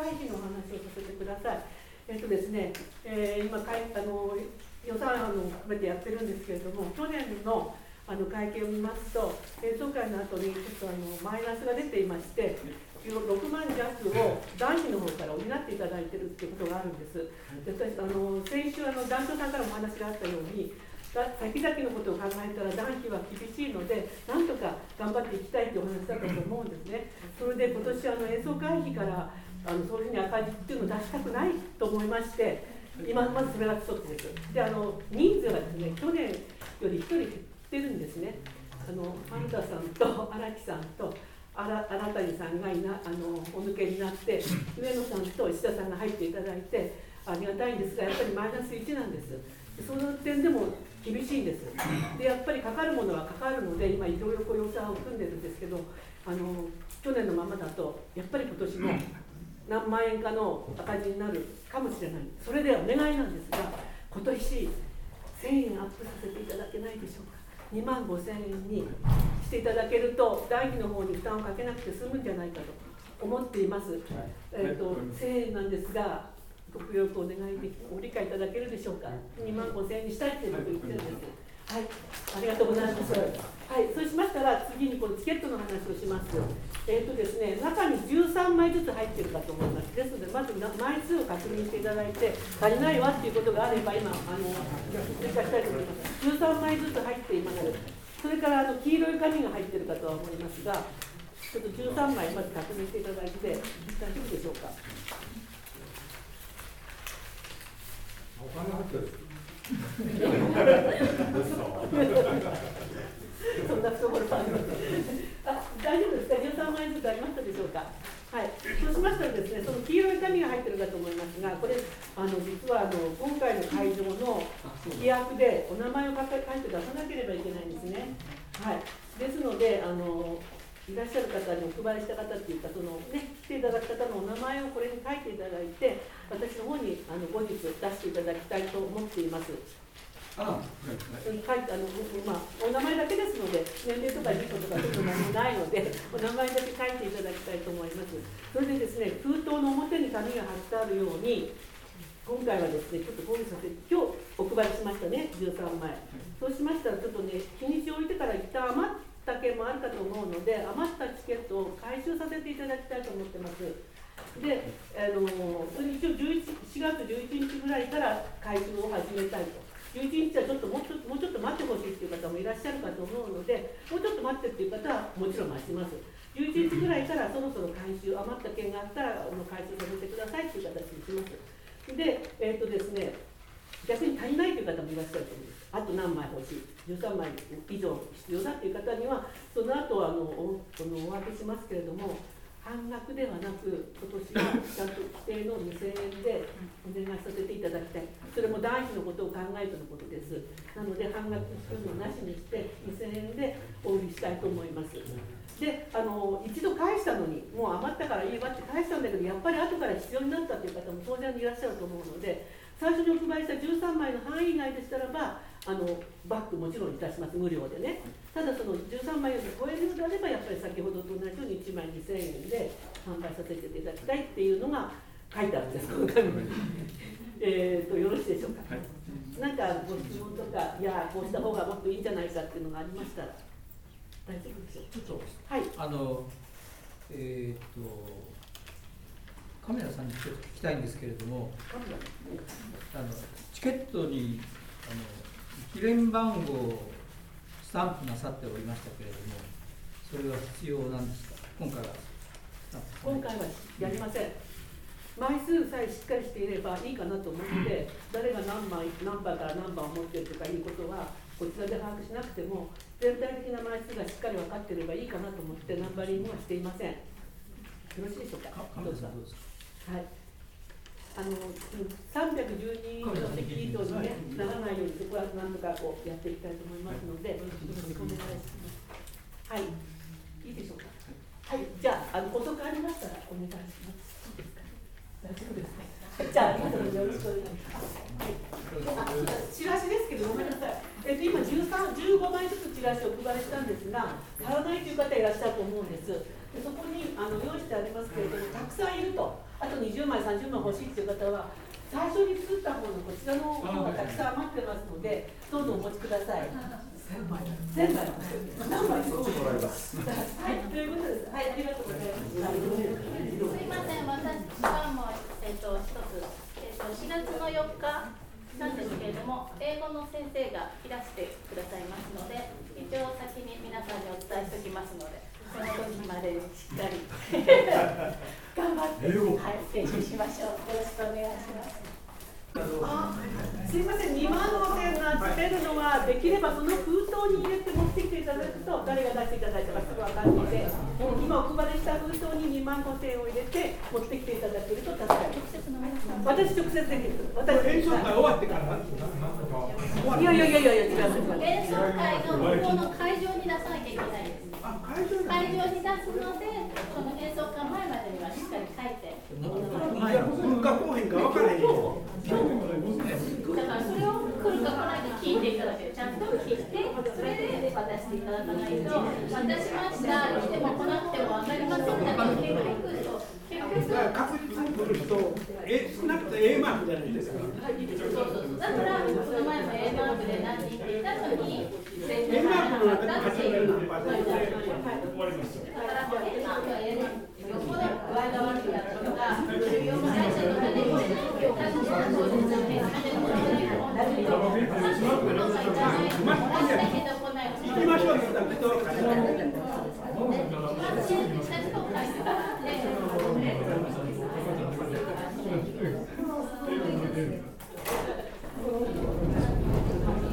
会費のお話をさせてください。ですね、今予算案を含めてやってるんですけれども、去年の会計を見ますと、演奏会の後にちょっとマイナスが出ていまして、6万弱を団費の方から補っていただいているということがあるんです。で私先週団長さんからもお話があったように、先々のことを考えたら団費は厳しいので、なんとか頑張っていきたいというお話だったと思うんですね。それで今年演奏会費からそういうふうに赤字っていうのを出したくないと思いまして、今まずそれが一つです。で人数がですね、去年より1人減ってるんですね。パンダさんと荒木さんと新谷さんがお抜けになって、上野さんと石田さんが入っていただいてありがたいんですが、やっぱりマイナス1なんです。その点でも厳しいんです。でやっぱりかかるものはかかるので、今いろいろ予算を組んでるんですけど、去年のままだとやっぱり今年も何万円かの赤字になるかもしれない。それでお願いなんですが、今年1000円アップさせていただけないでしょうか。2万5000円にしていただけると、団費の方に負担をかけなくて済むんじゃないかと思っています。1000円なんですが、ご協力お願いでき、ご理解いただけるでしょうか。2万5000円にしたいということを言ってるんです。はい、ありがとうございます。はい、そうしましたら次にこのチケットの話をします。ですね、中に13枚ずつ入っているかと思います。ですので、まず枚数を確認していただいて、足りないわっていうことがあれば、今追加したいと思います。13枚ずつ入っています。それから黄色い紙が入っているかとは思いますが、ちょっと13枚まず確認していただいて、大丈夫でしょうか。 お金入ってる。 そんなところはありません。大丈夫ですか。13枚ずつありましたでしょうか。はい。そうしましたらですね、その黄色い紙が入ってるかと思いますが、これ実は今回の会場の規約でお名前を書いて出さなければいけないんですね。はい。ですのでいらっしゃる方にお配りした方っていうか、来ていただく方のお名前をこれに書いていただいて、私の方に後日出していただきたいと思っています。お名前だけですので、年齢とか住所とかそういうのもないので、お名前だけ書いていただきたいと思います。それでですね、封筒の表に紙が貼ってあるように、今回はですね、ちょっとこういうさせて、今日お配りしましたね、13枚。そうしましたら、ちょっとね、日にちを置いてから一旦余った件もあるかと思うので、余ったチケットを回収させていただきたいと思ってます。で、それ一応4月11日ぐらいから回収を始めたいと。11日はちょっともうちょっと待ってほしいっていう方もいらっしゃるかと思うので、もうちょっと待ってっていう方はもちろん待ちます。11日ぐらいからそろそろ回収、余った件があったら回収させてくださいっていう形にします。で、ですね、逆に足りないという方もいらっしゃると思います。あと何枚欲しい、13枚以上必要だという方には、その後お分けしますけれども、半額ではなく、今年はちゃんと規定の2000円でお願いさせていただきたい。それも団費のことを考えてのことです。なので、半額するのなしにして、2000円でお売りしたいと思います。で、一度返したのに、もう余ったからいいわって返したんだけど、やっぱり後から必要になったという方も当然いらっしゃると思うので、最初にお配りした13枚の範囲内でしたらば、バッグもちろんいたします、無料でね。ただその13枚より超えるのであれば、やっぱり先ほどと同じように1枚2000円で販売させていただきたいっていうのが書いてあるんです、この紙に。よろしいでしょうか。はい、なんかご質問とか、いや、こうした方がもっといいんじゃないかっていうのがありましたら、大丈夫でしょうか。 ちょっと、 はい。 カメラさんにちょっと聞きたいんですけれども、チケットに記念番号をスタンプなさっておりましたけれども、それは必要なんですか。今回はやりません。枚数さえしっかりしていればいいかなと思って、誰が何番から何番を持っているとかいうことはこちらで把握しなくても、全体的な枚数がしっかり分かっていればいいかなと思ってナンバリングはしていません。よろしいでしょうか。 どうですか。 はい。310人の席以上に、ね、ならないように、そこは何とかこうやっていきたいと思いますので、よろしくお願いします。はい。いいでしょうか。はい。じゃあ、遅くありましたらお願いします。大丈夫ですか。じゃあ、ありがとうございます。よろしくお願いします。はい。チラシですけど、ごめんなさい。今15枚ずつチラシをお配りしたんですが、足らないという方いらっしゃると思うんです。でそこに用意してありますけれども、たくさんいると。ああと20枚、30枚欲しいという方は、最初に作った方のこちらの方がたくさん余ってますので、どうぞお持ちください。1000枚。何枚そっちもらいます。はい、ということです。はい、ありがとうございます。 すいません、私からも一つ、4月の4日なんですけれども、英語の先生がいらしてくださいますので、一応先に皆さんにお伝えしておきますので、その時までしっかり頑張って、はい、練習しましょう。よろしくお願いします。 すいません、2万5000がつけるのは、できればその封筒に入れて持ってきていただくと、誰が出していただいたかすぐ分かるので、今お配りした封筒に2万5000を入れて持ってきていただけると助かります。私直接できる。 演奏会終わってからいや、違う。 演奏会の向こうの会場に出さなきゃいけないです。会場に出すので、その演奏会前までにはしっかり書いて。 文化公演か分からへんよ。 だからそれを来るか来ないか聞いていただける。ちゃんと聞いて、それで渡していただかないと、渡しました、来ても来なくても分かりませんだから結局確実に来ると、少なくとも A マークじゃないですか。 そうだからその前も A マークで何人って言った後に A マークの中で80何%で終わりますよ。 だから A マークはよっぽど具合が悪くなったとか、重要な会社とかで来れない業界の人はそうですよね。 行きましょうって言ったら人は帰らない。 で